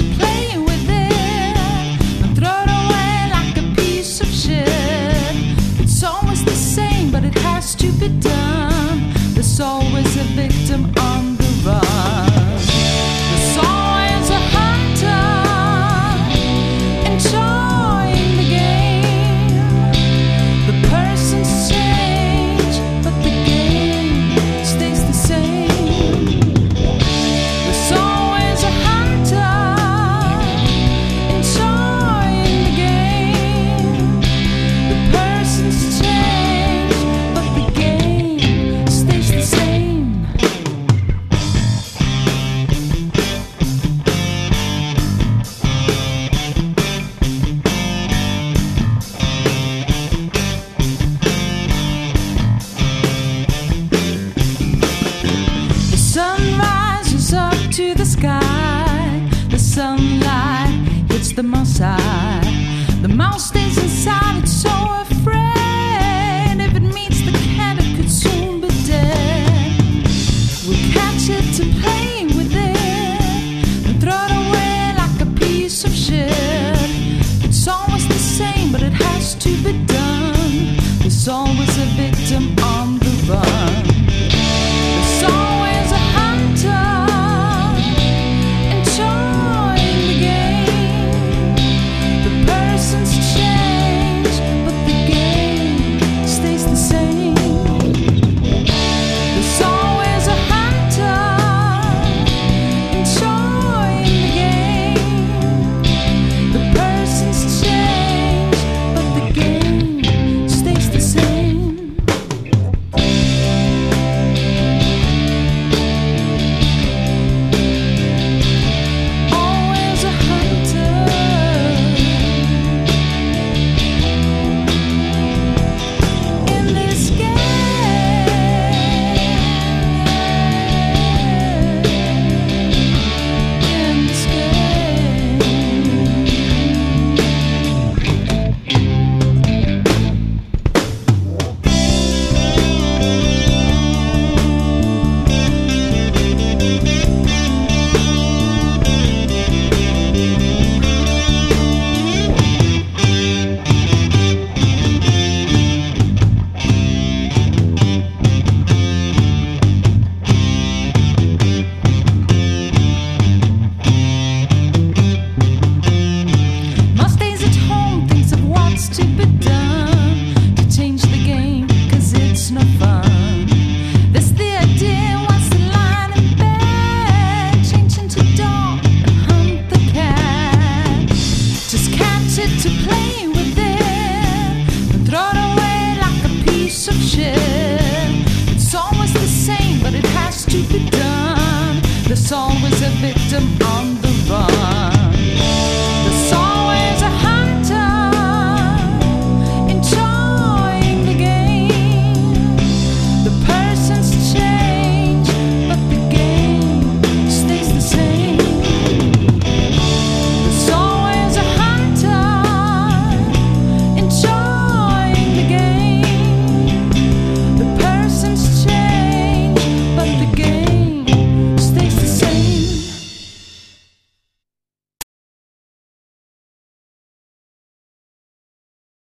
should play with it and throw it away like a piece of shit. It's always the same, but it has to be done. There's always a victim on the run. There's always a hunter enjoying the game. The persons change, but the game stays the same. There's always a hunter enjoying the game. The persons change, but the game stays the same. The sun rises up to the sky. The sunlight hits the mountain side.